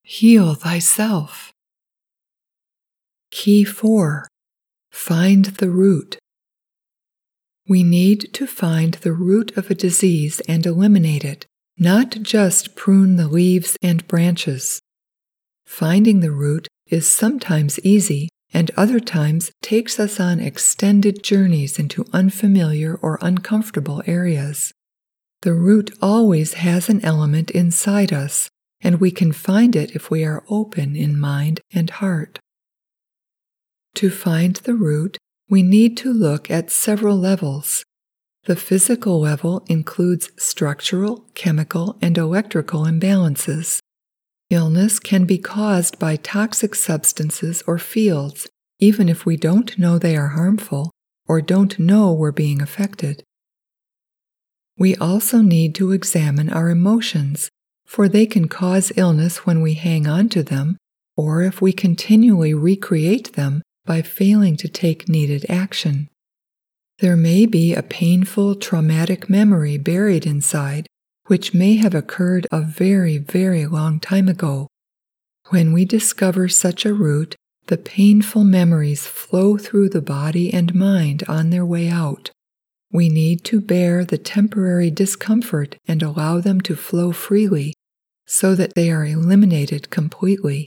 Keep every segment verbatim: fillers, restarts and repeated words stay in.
Heal thyself. Key four. Find the root. We need to find the root of a disease and eliminate it, not just prune the leaves and branches. Finding the root is sometimes easy and other times takes us on extended journeys into unfamiliar or uncomfortable areas. The root always has an element inside us, and we can find it if we are open in mind and heart. To find the root, we need to look at several levels. The physical level includes structural, chemical, and electrical imbalances. Illness can be caused by toxic substances or fields, even if we don't know they are harmful or don't know we're being affected. We also need to examine our emotions, for they can cause illness when we hang on to them or if we continually recreate them by failing to take needed action. There may be a painful, traumatic memory buried inside, which may have occurred a very, very long time ago. When we discover such a root, the painful memories flow through the body and mind on their way out. We need to bear the temporary discomfort and allow them to flow freely so that they are eliminated completely.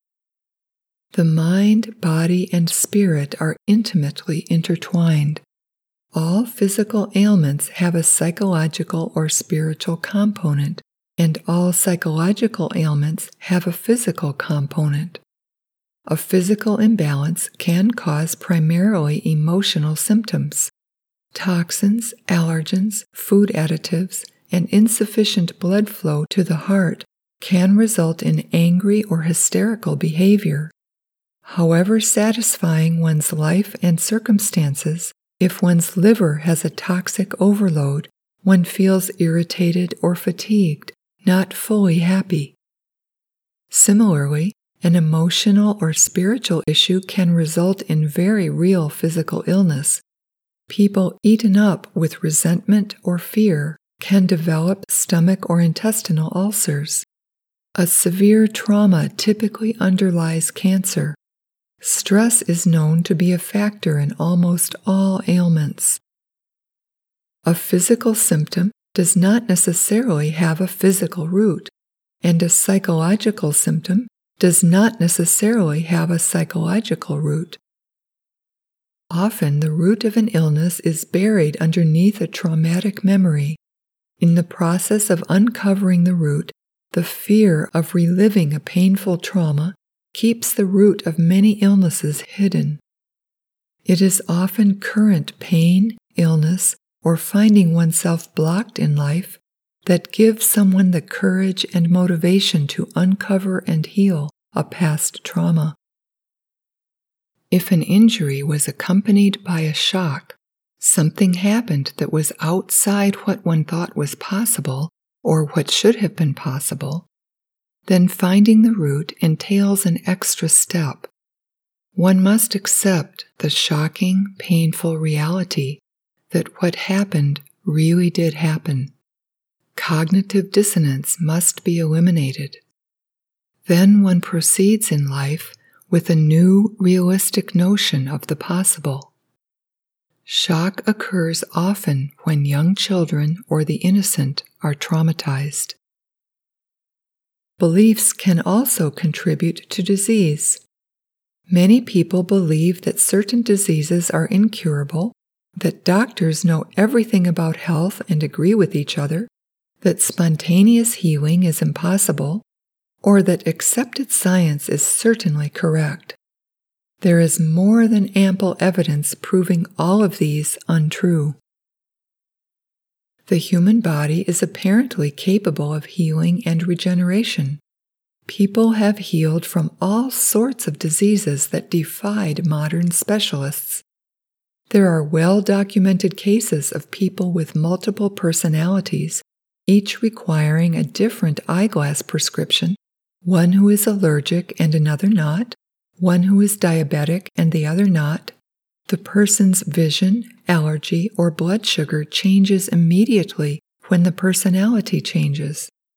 The mind, body, and spirit are intimately intertwined. All physical ailments have a psychological or spiritual component, and all psychological ailments have a physical component. A physical imbalance can cause primarily emotional symptoms. Toxins, allergens, food additives, and insufficient blood flow to the heart can result in angry or hysterical behavior. However satisfying one's life and circumstances, if one's liver has a toxic overload, one feels irritated or fatigued, not fully happy. Similarly, an emotional or spiritual issue can result in very real physical illness. People eaten up with resentment or fear can develop stomach or intestinal ulcers. A severe trauma typically underlies cancer. Stress is known to be a factor in almost all ailments. A physical symptom does not necessarily have a physical root, and a psychological symptom does not necessarily have a psychological root. Often the root of an illness is buried underneath a traumatic memory. In the process of uncovering the root, the fear of reliving a painful trauma keeps the root of many illnesses hidden. It is often current pain, illness, or finding oneself blocked in life that gives someone the courage and motivation to uncover and heal a past trauma. If an injury was accompanied by a shock, something happened that was outside what one thought was possible or what should have been possible, then finding the root entails an extra step. One must accept the shocking, painful reality that what happened really did happen. Cognitive dissonance must be eliminated. Then one proceeds in life with a new, realistic notion of the possible. Shock occurs often when young children or the innocent are traumatized. Beliefs can also contribute to disease. Many people believe that certain diseases are incurable, that doctors know everything about health and agree with each other, that spontaneous healing is impossible, or that accepted science is certainly correct. There is more than ample evidence proving all of these untrue. The human body is apparently capable of healing and regeneration. People have healed from all sorts of diseases that defied modern specialists. There are well-documented cases of people with multiple personalities, each requiring a different eyeglass prescription, one who is allergic and another not, one who is diabetic and the other not. The person's vision, allergy, or blood sugar changes immediately when the personality changes.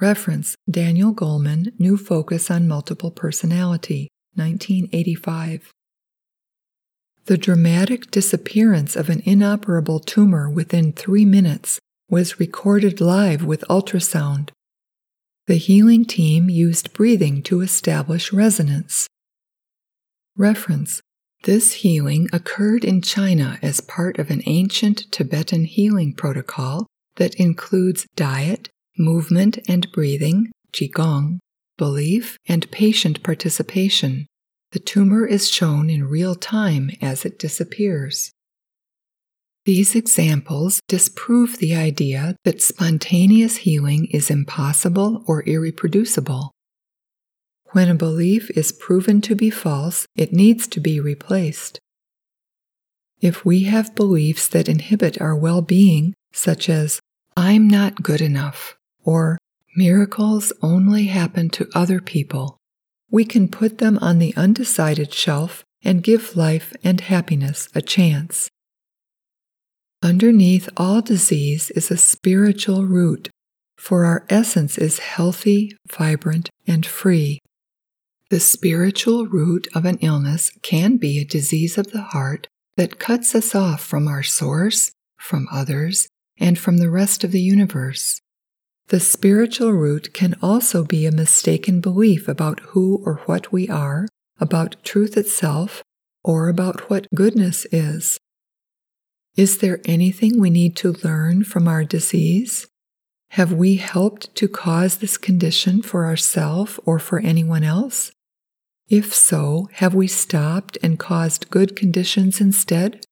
Reference: Daniel Goleman, New Focus on Multiple Personality, nineteen eighty-five. The dramatic disappearance of an inoperable tumor within three minutes was recorded live with ultrasound. The healing team used breathing to establish resonance. Reference: This healing occurred in China as part of an ancient Tibetan healing protocol that includes diet, movement and breathing, Qigong, belief, and patient participation. The tumor is shown in real time as it disappears. These examples disprove the idea that spontaneous healing is impossible or irreproducible. When a belief is proven to be false, it needs to be replaced. If we have beliefs that inhibit our well-being, such as, "I'm not good enough," or "miracles only happen to other people," we can put them on the undecided shelf and give life and happiness a chance. Underneath all disease is a spiritual root, for our essence is healthy, vibrant, and free. The spiritual root of an illness can be a disease of the heart that cuts us off from our source, from others, and from the rest of the universe. The spiritual root can also be a mistaken belief about who or what we are, about truth itself, or about what goodness is. Is there anything we need to learn from our disease? Have we helped to cause this condition for ourselves or for anyone else? If so, have we stopped and caused good conditions instead?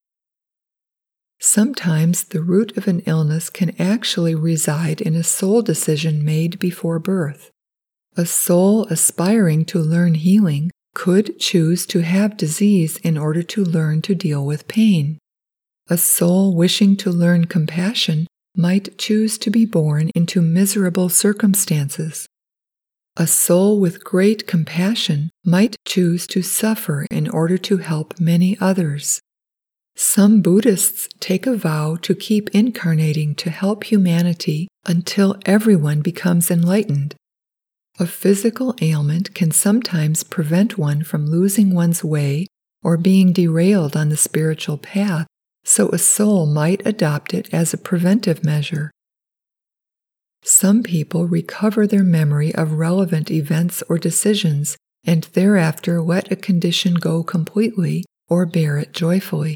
Sometimes the root of an illness can actually reside in a soul decision made before birth. A soul aspiring to learn healing could choose to have disease in order to learn to deal with pain. A soul wishing to learn compassion might choose to be born into miserable circumstances. A soul with great compassion might choose to suffer in order to help many others. Some Buddhists take a vow to keep incarnating to help humanity until everyone becomes enlightened. A physical ailment can sometimes prevent one from losing one's way or being derailed on the spiritual path, so a soul might adopt it as a preventive measure. Some people recover their memory of relevant events or decisions and thereafter let a condition go completely or bear it joyfully.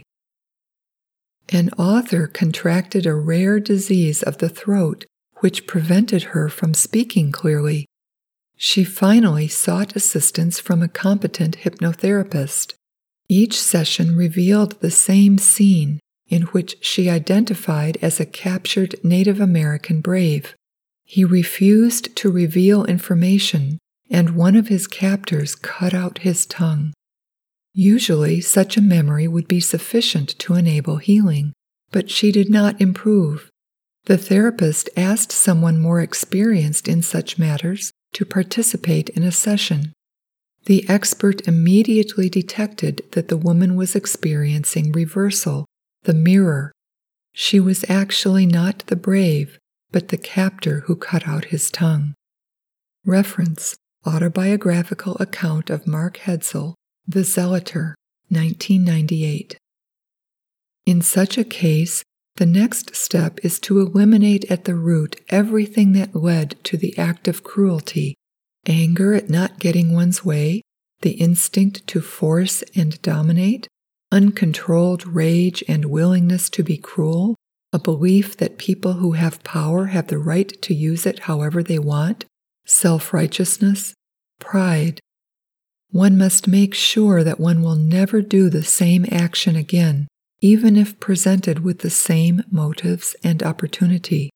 An author contracted a rare disease of the throat which prevented her from speaking clearly. She finally sought assistance from a competent hypnotherapist. Each session revealed the same scene in which she identified as a captured Native American brave. He refused to reveal information, and one of his captors cut out his tongue. Usually, such a memory would be sufficient to enable healing, but she did not improve. The therapist asked someone more experienced in such matters to participate in a session. The expert immediately detected that the woman was experiencing reversal, the mirror. She was actually not the brave, but the captor who cut out his tongue. Reference: Autobiographical Account of Mark Hetzel, The Zealoter, nineteen ninety-eight. In such a case, the next step is to eliminate at the root everything that led to the act of cruelty: anger at not getting one's way, the instinct to force and dominate, uncontrolled rage and willingness to be cruel, a belief that people who have power have the right to use it however they want, self-righteousness, pride. One must make sure that one will never do the same action again, even if presented with the same motives and opportunity.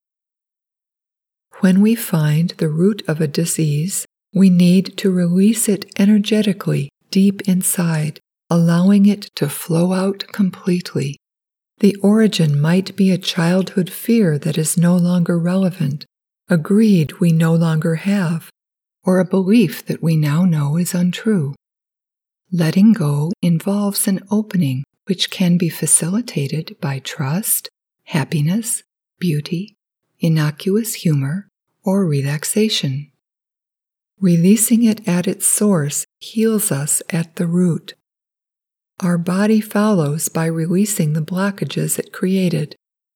When we find the root of a disease, we need to release it energetically deep inside, allowing it to flow out completely. The origin might be a childhood fear that is no longer relevant, a greed we no longer have, or a belief that we now know is untrue. Letting go involves an opening which can be facilitated by trust, happiness, beauty, innocuous humor, or relaxation. Releasing it at its source heals us at the root. Our body follows by releasing the blockages it created.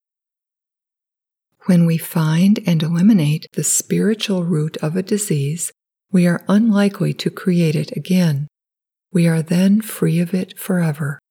When we find and eliminate the spiritual root of a disease, we are unlikely to create it again. We are then free of it forever.